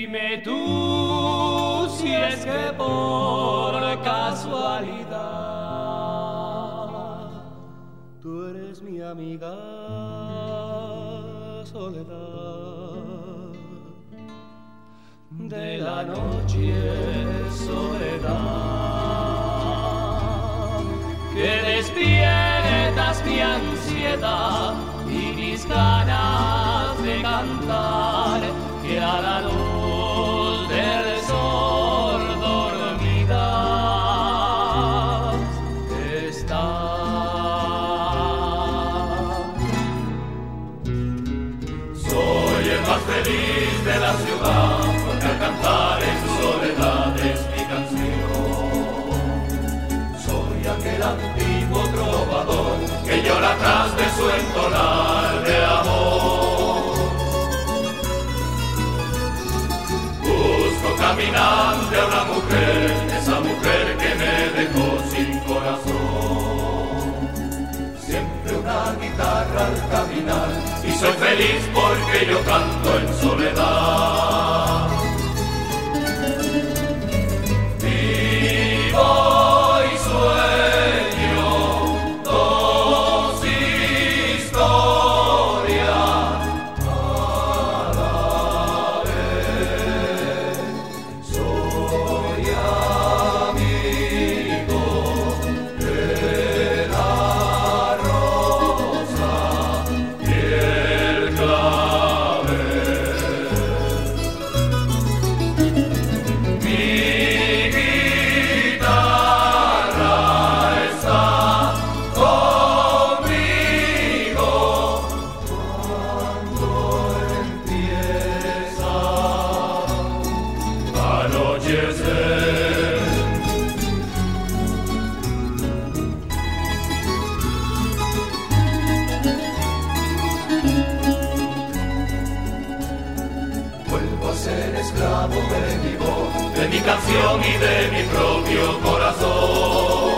Dime tú si es que por casualidad tú eres mi amiga soledad de la noche, soledad que despiertas mi ansiedad y mis ganas de cantar, que a la luz del sol dormidas estás. Soy el más feliz de la ciudad, porque al cantar en soledad es mi canción. Soy aquel antiguo trovador que llora atrás de su entonar de amor. Busco caminante a una mujer, esa mujer que me dejó sin corazón. Siempre una guitarra al caminar y soy feliz porque yo canto en soledad. Vivo y sueño dos historias a la vez. Soy amigo de la rosa y el clavel. Mi guitarra está conmigo cuando empieza a anochecer. Vuelvo a ser esclavo de mi voz, de mi canción y de mi propio corazón.